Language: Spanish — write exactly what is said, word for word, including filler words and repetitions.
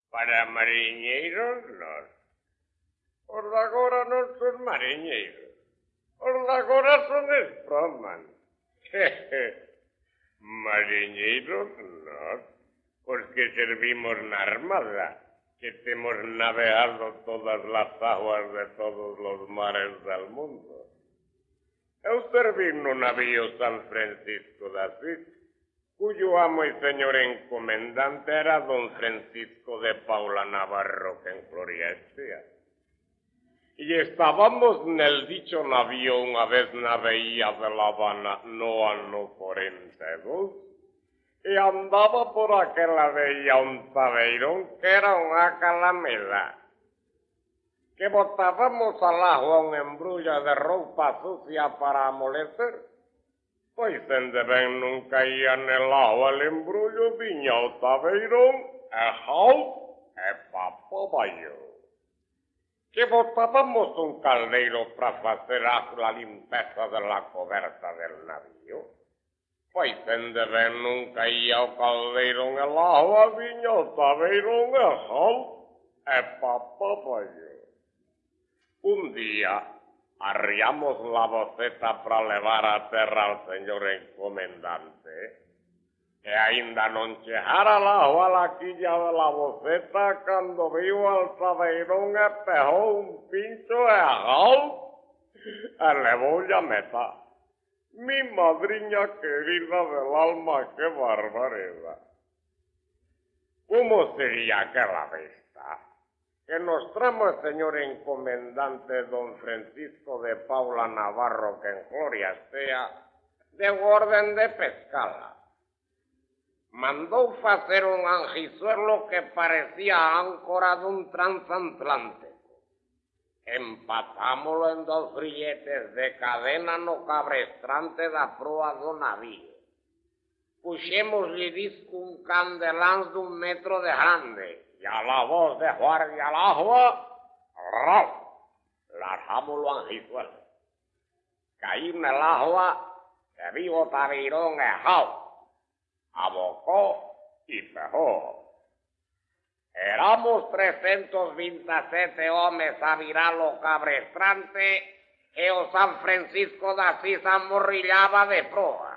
Para mariñeiros, non. Os de agora non son mariñeiros. Os de agora son Stroman. Mariñeiros, non. Os que servimos na armada, que temos navegado todas las aguas de todos los mares del mundo. Eu serví no navío San Francisco de Asís, cuyo amo y señor encomendante era don Francisco de Paula Navarro, que en Gloria estea. Y estábamos en el dicho navío una vez na bahía de La Habana, no ano cuarenta y dos, y andaba por aquella bahía un tabeirón que era una calamidad, que botábamos al agua un embrullo de ropa sucia para amolecer. Pois ende ben non caía nel agua el embrullo, viña o tabeirón, e jau, e papaba yo. Que botábamos un caldeiro para facer a limpeza de la coberta del navío. Pois ende ben non caía o caldeiro nel agua, viña o tabeirón, e jau, e papaba yo. Un día arriamos la voceta para levar a terra al señor encomendante, e aínda non chegara la agua a la quilla de la voceta cando viu al tabeirón e pegou un pincho e agau, e levoulle a meta. Mi madriña querida del alma, qué barbaridad. ¿Cómo sería aquella vista? Que nos tramo el señor encomendante don Francisco de Paula Navarro, que en Gloria estea, de orden de pescala. Mandou facer un angizuelo que parecía áncora dun transatlántico. Empatámoslo en dos grilletes de cadena no cabrestrante da proa do navío. Puxémoslle disco un candelán dun metro de grande, y a la voz de guardia al agua, ¡rau! Largamos lo angizuelo. Caí en el agua, que vivo tabeirón ejao, abocó y pegó. Éramos trescientos veintisiete homes a virar lo cabrestrante, e o San Francisco de Asís amorrillaba de proa.